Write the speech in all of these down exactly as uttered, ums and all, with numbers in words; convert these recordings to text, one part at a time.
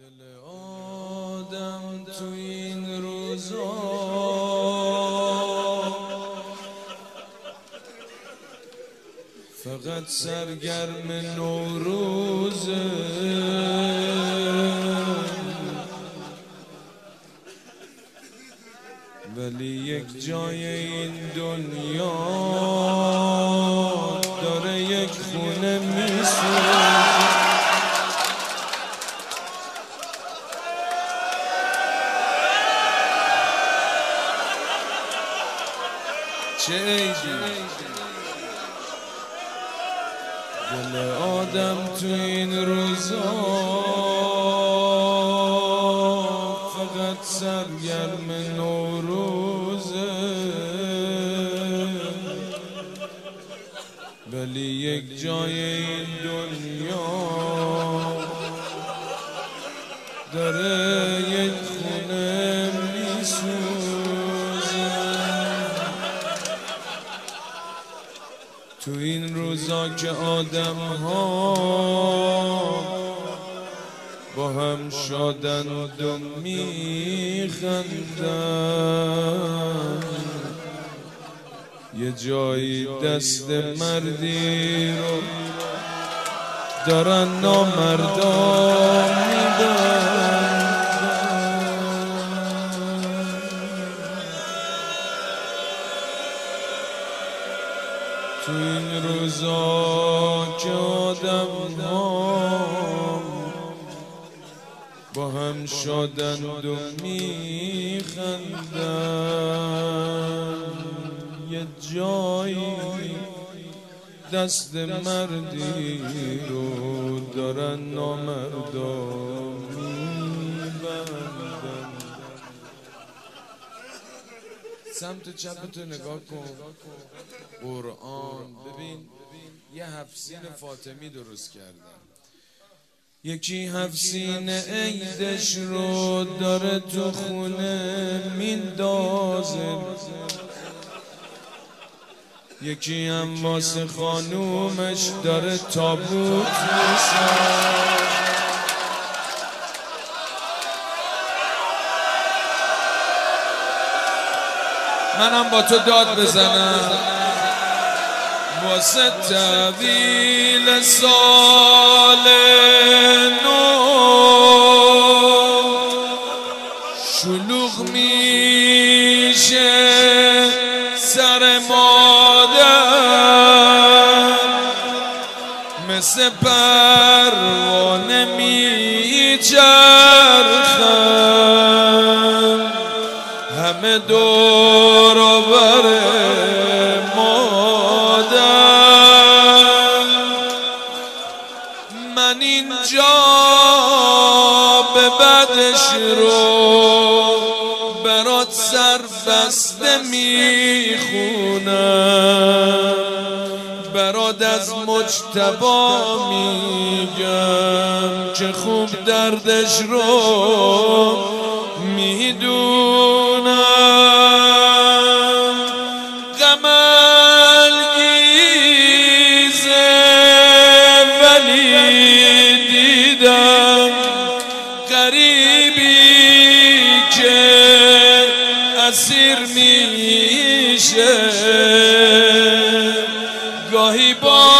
دل آدم تو این روزا فقط سرگرم نوروزه، ولی یک جای این دنیا داره یک خونه میسوزه. چه عیدی دل آدم تو این روزا فقط سرگرم نوروزه، ولی یک جای این دنیا داره یک خونه میسوزه. تو این روزا که آدم ها با هم شادند و میخندن، یه جایی دست مردی رو دارن نامردان میدن. تو این روزا که آدم ها با هم شادند و میخندن، یه جایی دست مردی رو دارن نامردان میبندن. سمت چپتو نگاه کن، قرآن ببین، یه حفصین فاطمی درست کردن. یکی حفصین عیدش رو داره تو خونه میندازه، یکی هم واسه خانومش داره تابوت میسازه. منم با تو داد بزنم واسه طویل سال نو، شلوغ میشه سر مادر، مثل پروانه میچرخم همه دور و بر مادر. من اینجا به بعدش رو برات سر بسته میخونم، برات از مجتبا میگم که خوب دردش رو میدونم. غم‌انگیزه ولی دیدم غریبی که اسیر میشه، گاهی با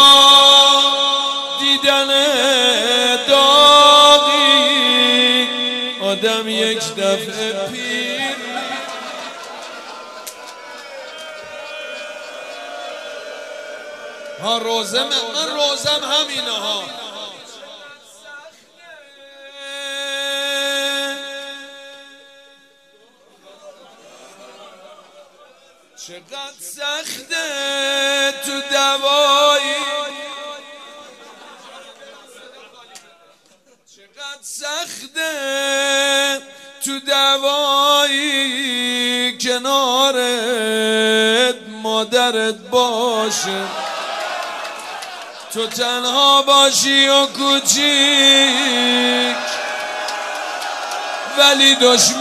دیدن داغی آدم یک دفعه پیر. ها روزم من روزم همینه ها. چقدر سخته تو دوایی، چقدر سخته تو دوایی کنارت مادرت باشه، تو تنها باشی و کوچیک، ولی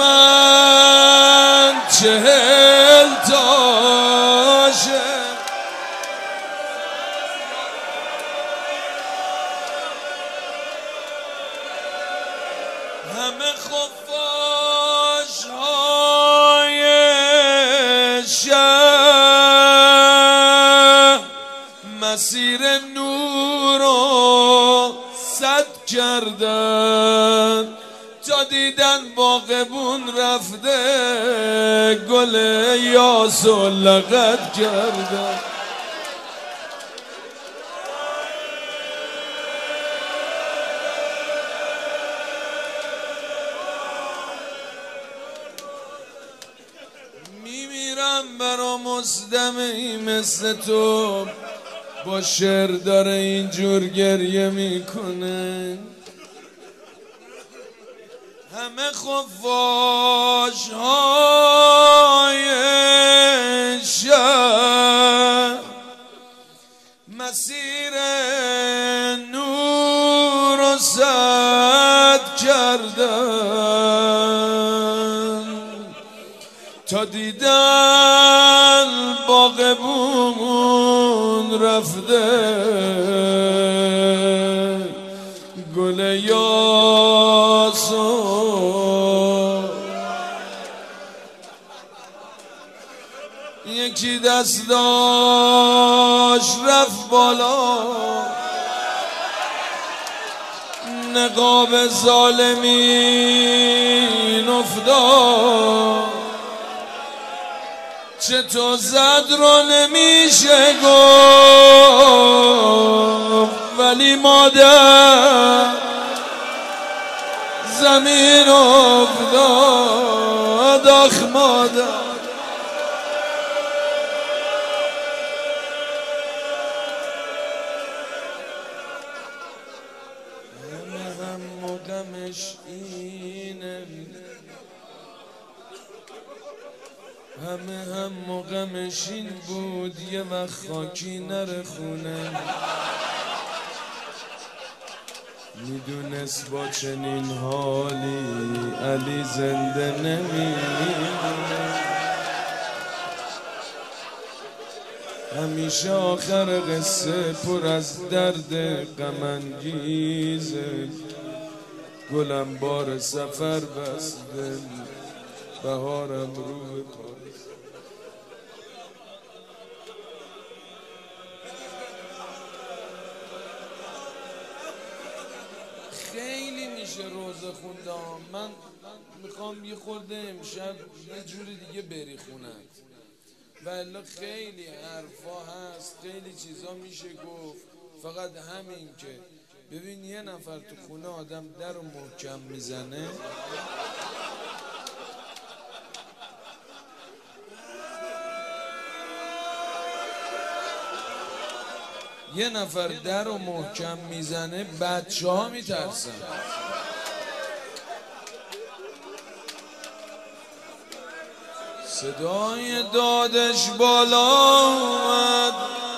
دشمن چهل تاشه. همه خفاش های شهر مسیر نور رو سد کردن تا دیدن باغبون رفته گل یاس و لغت کردن. میمیرم برا مصدمه‌ای مثل تو با شعر داره اینجور گریه میکنه. همه خفاش های شهر مسیر نور و سد کردن تا دیدن باغبون رفته گل یاس یکی دست داشت رفت بالا نقاب ظالمین افتاد چه تو زد رو نمیشه گفت ولی مادر زمین افتاد آخ مادر. غمش اینه همه هم و غمش این بود یه وقت خاکی نره خونه میدونست با چنین حالی علی زنده نمیمونه همیشه آخر قصه پر از درد غم انگیزه گلم بار سفر بسته بهارم رو پاس خیلی میشه روزه خوندم. من میخوام یه خورده امشب یه جوری دیگه بری خونت ولی خیلی حرفا هست خیلی چیزا میشه گفت فقط همین که ببین یه نفر تو خونه آدم در رو محکم میزنه یه نفر در رو محکم میزنه بچه ها میترسن صدای دادش بالا اومد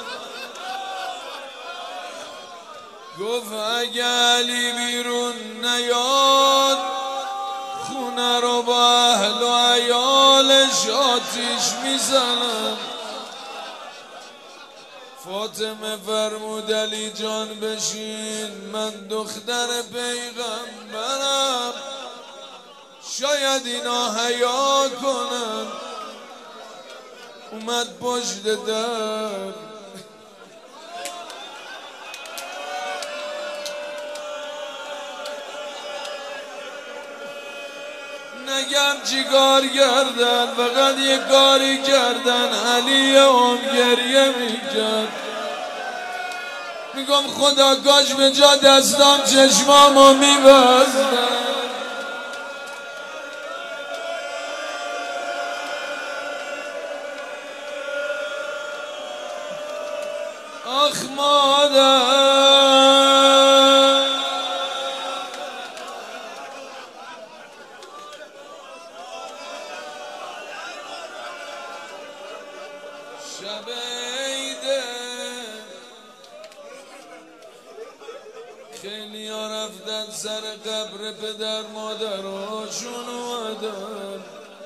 گفت اگه علی بیرون نیاد خونه رو با اهل و عیالش آتیش میزنم. فاطمه فرمود علی جان بشین من دختر پیغمبرم شاید اینا حیا کنن. اومد پشت در نگم چی کار کردن فقط یه کاری کردن علی هم گریه میکرد میگم خدا کاش به جا دستام چشمامو میبستن. آخ مادر شب عیده خیلی ها رفتن سر قبر پدر مادراشون اومدن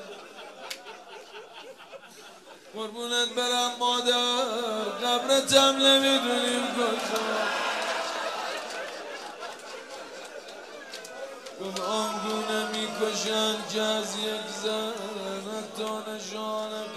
قربونت برم مادر قبرتم نمیدونیم کجا گفت آنگونه میکشن که از یک زن حتی نشان